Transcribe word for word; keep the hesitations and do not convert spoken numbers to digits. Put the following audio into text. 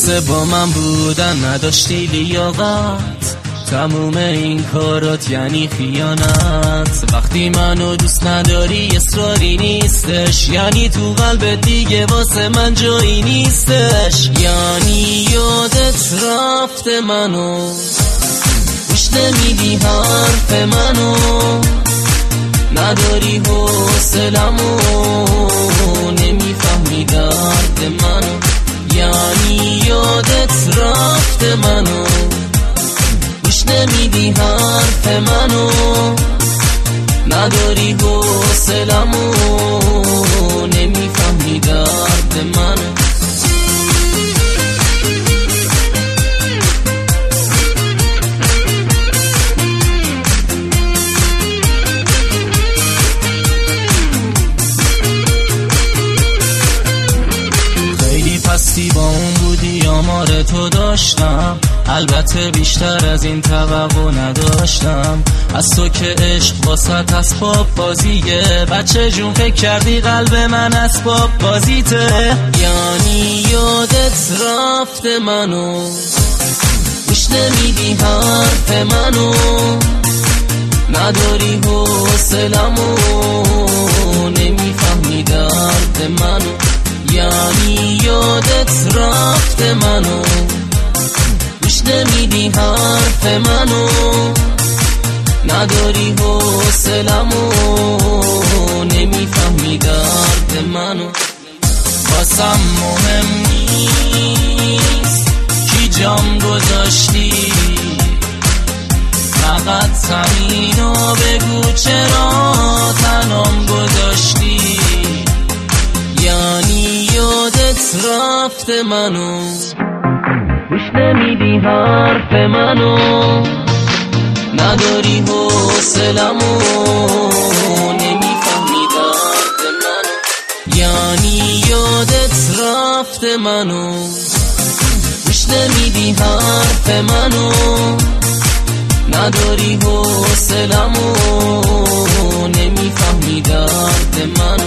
واسه با من بودن نداشتی لیاقت، تموم این کارات یعنی خیانت. وقتی منو دوست نداری اصراری نیستش، یعنی تو قلبت دیگه واسه من جایی نیستش. یعنی یادت رفته منو، گوش نمیدی حرف منو، نداری حوصله‌مو، نمیفهمی درد منو. یعنی یادت رفته منو، گوش نمیدی حرف منو، نداری حوصله‌مو، نمیفهمی درد منو. پستی با اون بودی آمار تو داشتم، البته بیشتر از این توقع نداشتم از تو که عشق واسط اسباب بازیه. بچه جون فکر کردی قلب من اسباب بازیته. یعنی یادت رفته منو، گوش نمیدی حرف منو، نداری حوصله‌مو، نمیفهمی درد منو. یعنی یادت رفته منو، گوش نمیدی حرف منو، نداری حوصله‌مو، نمیفهمی درد منو. واسم مهم نیست کی جام گذاشتی، فقط همینو بگو چرا تنام گذاشتی. یعنی یادت رفته منو، گوش نمیدی حرف منو، نداری حوصله‌مو، نمیفهمی درد منو. یعنی یادت رفته منو، گوش نمیدی حرف منو، نداری حوصله‌مو، نمیفهمی درد منو.